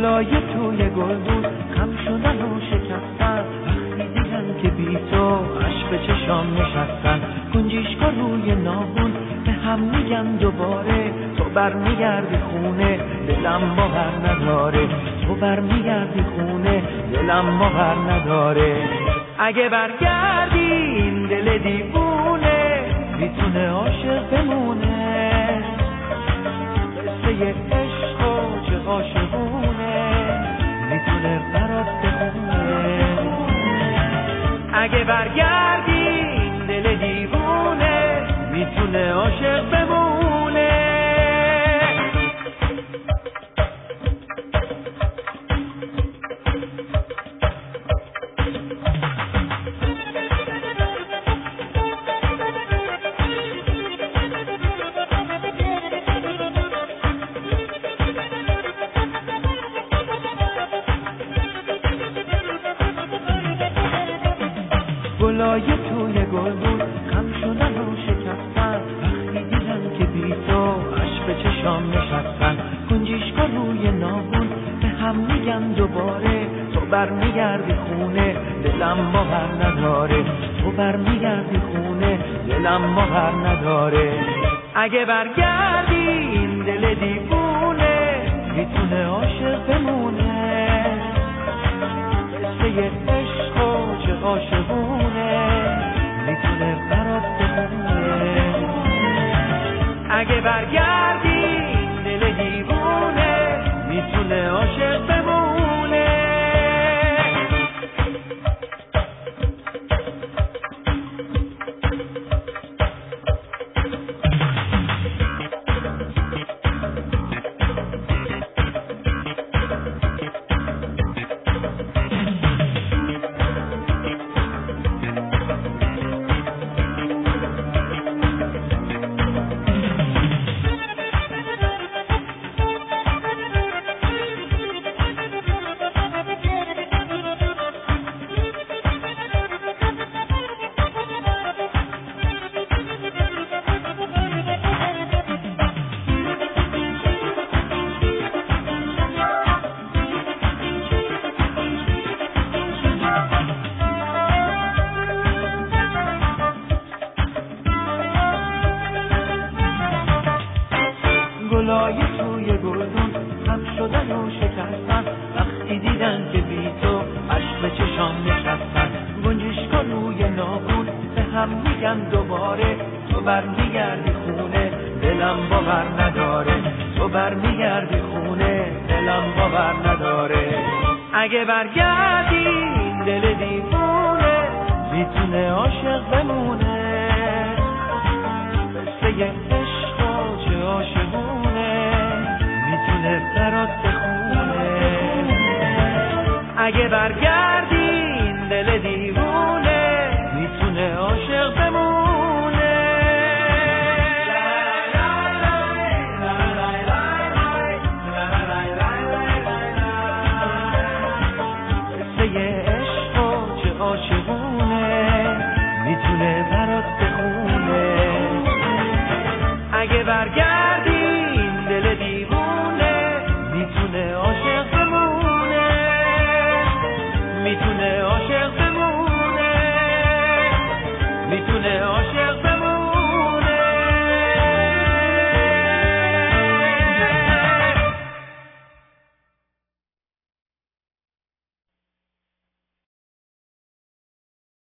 گلای توی گل بود خم شدن و شکستن، وقتی دیدن که بی تو عشق چشام نشستن. گنجشکا روی ناخن به هم میگن دوباره، تو برمیگردی خونه دلم باور نداره، تو برمیگردی خونه دلم باور نداره. اگه برگردی این دل دیوونه میتونه عاشق بمونه، قصه عشق و چه عاشقونه میتونه برات بخونه. اگه برگردی این دل دیوونه میتونه عاشق بمونه. گلای توی گل بود خم شدن و شکستن، وقتی دیدن که بی تو عشق چشام نشستن. گنجشکا روی ناخن به هم میگن دوباره، تو برمیگردی خونه دلم باور نداره، تو برمیگردی خونه دلم باور نداره. اگه برگردی این دل دیوونه میتونه عاشق بمونه، قصه عشق و چه عاشقونه میتونه برات بمونه. اگه برگردی این دل دیوونه میتونه عاشق بمونه. گلای توی گلدون خم شدن و شکستن، وقتی دیدن که بی تو عشق چشام نشستن. گنجشکا روی ناخن به هم میگن دوباره، تو برمیگردی خونه دلم باور نداره، تو برمیگردی خونه دلم باور نداره. اگه برگردی این دل دیوونه میتونه عاشق بمونه، قصه عشق و چه عاشقونه میتونه برات بخونه. اگه برگردی